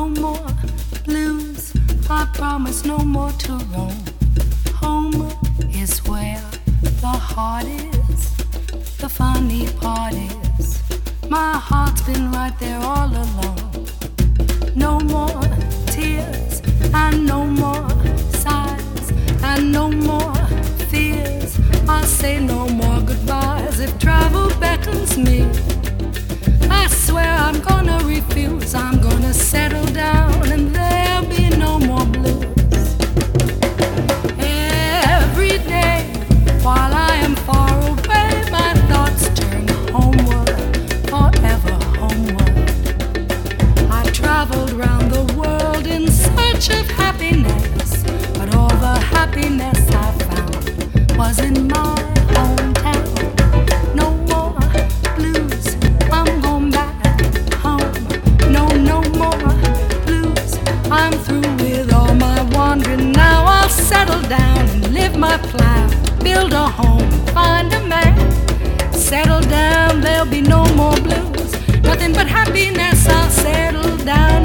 No more blues, I promise no more to roam. Home is where the heart is, the funny part is, my heart's been right there all along. No more tears and no more sighs and no more fears. I'll say no more goodbyes if travel beckons me. I swear I'm gonna refuse, I'm gonna settle down and there'll be no more blues. Every day while I am far away, my thoughts turn homeward, forever homeward. I traveled round the world in search of happiness, but all the happiness I found was in my hometown. No more blues, I'm going back home. No, no more blues, I'm through with all my wandering. Now I'll settle down and live my plan, build a home, find a man, settle down, there'll be no more blues, nothing but happiness. I'll settle down